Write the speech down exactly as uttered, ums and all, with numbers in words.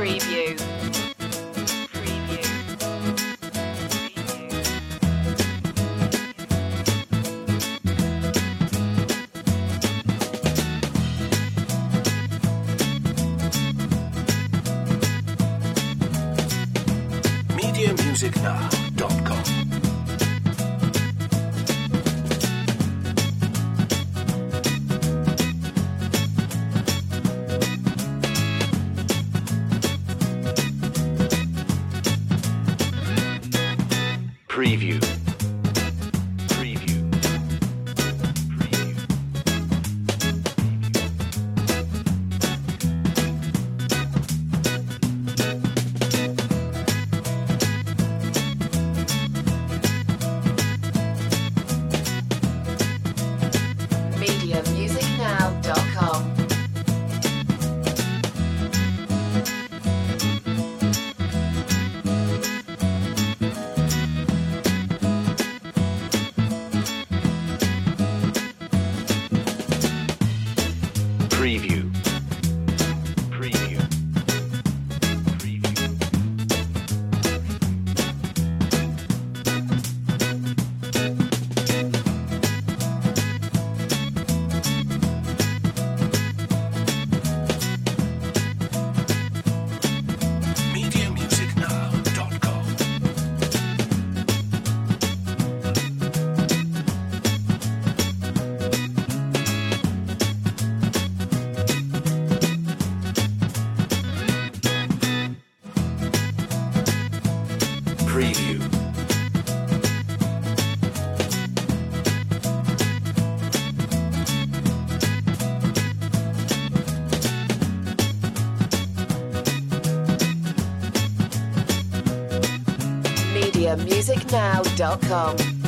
Preview. media music now dot com. Preview. Preview. Preview. media music now dot com. Preview. Preview. Preview. media music now dot com. Preview. media music now dot com.